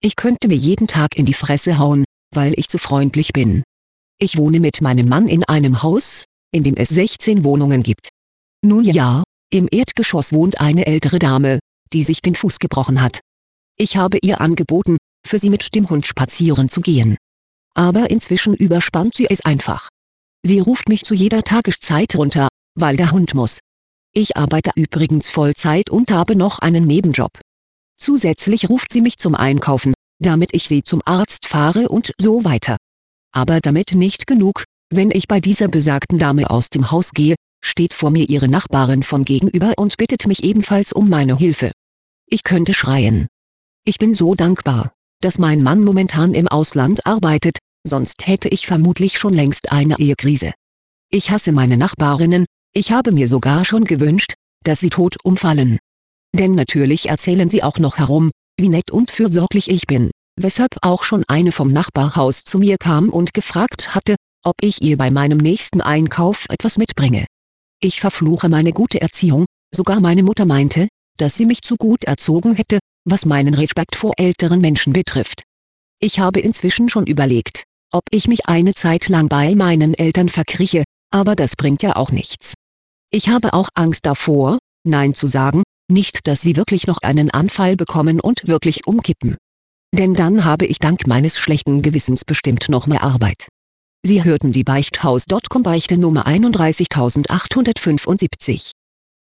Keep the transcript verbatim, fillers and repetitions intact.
Ich könnte mir jeden Tag in die Fresse hauen, weil ich zu freundlich bin. Ich wohne mit meinem Mann in einem Haus, in dem es sechzehn Wohnungen gibt. Nun ja, im Erdgeschoss wohnt eine ältere Dame, die sich den Fuß gebrochen hat. Ich habe ihr angeboten, für sie mit dem Hund spazieren zu gehen. Aber inzwischen überspannt sie es einfach. Sie ruft mich zu jeder Tageszeit runter, weil der Hund muss. Ich arbeite übrigens Vollzeit und habe noch einen Nebenjob. Zusätzlich ruft sie mich zum Einkaufen, damit ich sie zum Arzt fahre und so weiter. Aber damit nicht genug, wenn ich bei dieser besagten Dame aus dem Haus gehe, steht vor mir ihre Nachbarin von gegenüber und bittet mich ebenfalls um meine Hilfe. Ich könnte schreien. Ich bin so dankbar, dass mein Mann momentan im Ausland arbeitet, sonst hätte ich vermutlich schon längst eine Ehekrise. Ich hasse meine Nachbarinnen, ich habe mir sogar schon gewünscht, dass sie tot umfallen. Denn natürlich erzählen sie auch noch herum, wie nett und fürsorglich ich bin, weshalb auch schon eine vom Nachbarhaus zu mir kam und gefragt hatte, ob ich ihr bei meinem nächsten Einkauf etwas mitbringe. Ich verfluche meine gute Erziehung, sogar meine Mutter meinte, dass sie mich zu gut erzogen hätte, was meinen Respekt vor älteren Menschen betrifft. Ich habe inzwischen schon überlegt, ob ich mich eine Zeit lang bei meinen Eltern verkrieche, aber das bringt ja auch nichts. Ich habe auch Angst davor, Nein zu sagen, nicht dass sie wirklich noch einen Anfall bekommen und wirklich umkippen. Denn dann habe ich dank meines schlechten Gewissens bestimmt noch mehr Arbeit. Sie hörten die Beichthaus Punkt com Beichte Nummer einunddreißigtausendachthundertfünfundsiebzig.